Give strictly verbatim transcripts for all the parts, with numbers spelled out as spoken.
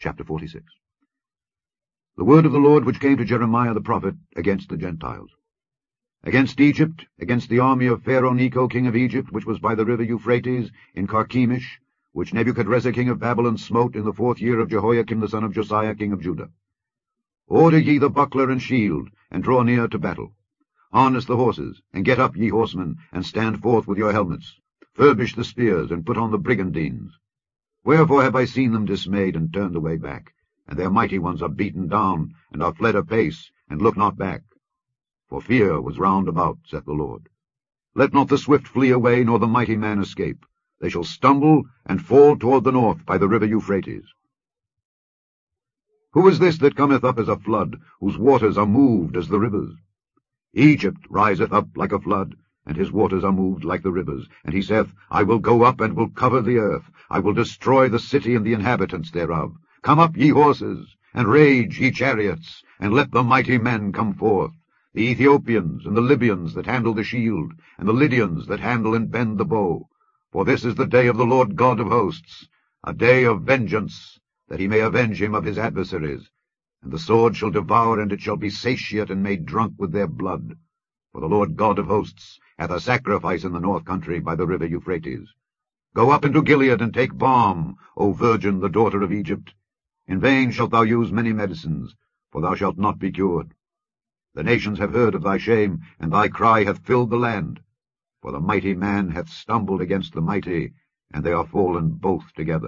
Chapter forty-six. The word of the Lord which came to Jeremiah the prophet against the Gentiles. Against Egypt, against the army of Pharaoh Necho king of Egypt, which was by the river Euphrates, in Carchemish, which Nebuchadrezzar king of Babylon smote in the fourth year of Jehoiakim the son of Josiah king of Judah. Order ye the buckler and shield, and draw near to battle. Harness the horses, and get up, ye horsemen, and stand forth with your helmets. Furbish the spears, and put on the brigandines. Wherefore have I seen them dismayed, and turned away back? And their mighty ones are beaten down, and are fled apace, and look not back. For fear was round about, saith the Lord. Let not the swift flee away, nor the mighty man escape. They shall stumble, and fall toward the north by the river Euphrates. Who is this that cometh up as a flood, whose waters are moved as the rivers? Egypt riseth up like a flood, and his waters are moved like the rivers. And he saith, I will go up, and will cover the earth. I will destroy the city and the inhabitants thereof. Come up, ye horses, and rage, ye chariots, and let the mighty men come forth, the Ethiopians and the Libyans that handle the shield, and the Lydians that handle and bend the bow. For this is the day of the Lord God of hosts, a day of vengeance, that he may avenge him of his adversaries. And the sword shall devour, and it shall be satiate and made drunk with their blood. For the Lord God of hosts hath a sacrifice in the north country by the river Euphrates. Go up into Gilead, and take balm, O virgin, the daughter of Egypt. In vain shalt thou use many medicines, for thou shalt not be cured. The nations have heard of thy shame, and thy cry hath filled the land. For the mighty man hath stumbled against the mighty, and they are fallen both together.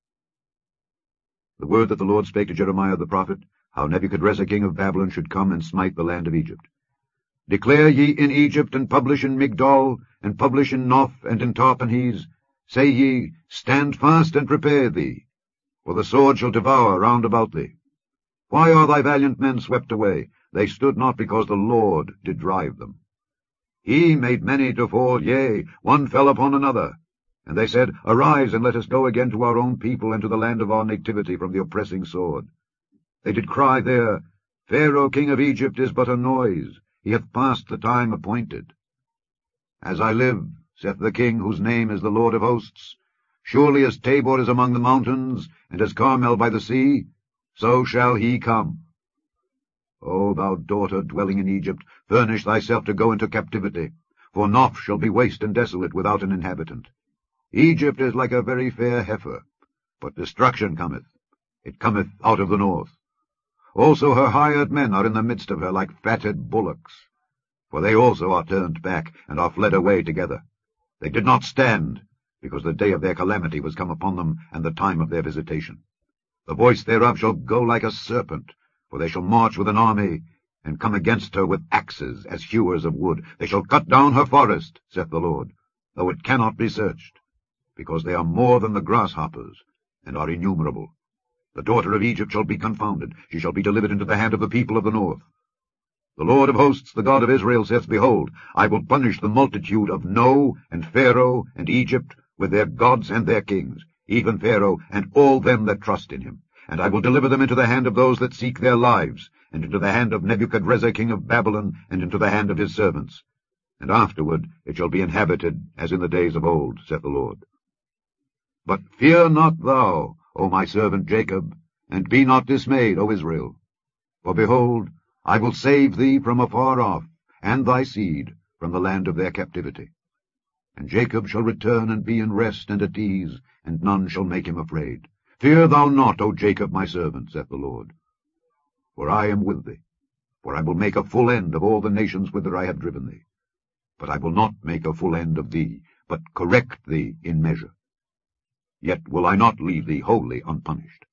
The word that the Lord spake to Jeremiah the prophet, how Nebuchadrezzar king of Babylon should come and smite the land of Egypt. Declare ye in Egypt, and publish in Migdol, and publish in Noph, and in Tarpanhes. Say ye, Stand fast and prepare thee, for the sword shall devour round about thee. Why are thy valiant men swept away? They stood not because the Lord did drive them. He made many to fall, yea, one fell upon another. And they said, Arise, and let us go again to our own people, and to the land of our nativity from the oppressing sword. They did cry there, Pharaoh king of Egypt is but a noise, he hath passed the time appointed. As I live, saith the king, whose name is the Lord of hosts, surely as Tabor is among the mountains, and as Carmel by the sea, so shall he come. O thou daughter dwelling in Egypt, furnish thyself to go into captivity, for Noph shall be waste and desolate without an inhabitant. Egypt is like a very fair heifer, but destruction cometh, it cometh out of the north. Also her hired men are in the midst of her like fatted bullocks, for they also are turned back, and are fled away together. They did not stand, because the day of their calamity was come upon them, and the time of their visitation. The voice thereof shall go like a serpent, for they shall march with an army, and come against her with axes, as hewers of wood. They shall cut down her forest, saith the Lord, though it cannot be searched, because they are more than the grasshoppers, and are innumerable. The daughter of Egypt shall be confounded, she shall be delivered into the hand of the people of the north. The Lord of hosts, the God of Israel, saith, Behold, I will punish the multitude of No, and Pharaoh, and Egypt, with their gods and their kings, even Pharaoh, and all them that trust in him. And I will deliver them into the hand of those that seek their lives, and into the hand of Nebuchadrezzar king of Babylon, and into the hand of his servants. And afterward it shall be inhabited as in the days of old, saith the Lord. But fear not thou, O my servant Jacob, and be not dismayed, O Israel. For behold, I will save thee from afar off, and thy seed from the land of their captivity. And Jacob shall return and be in rest and at ease, and none shall make him afraid. Fear thou not, O Jacob my servant, saith the Lord. For I am with thee, for I will make a full end of all the nations whither I have driven thee. But I will not make a full end of thee, but correct thee in measure. Yet will I not leave thee wholly unpunished.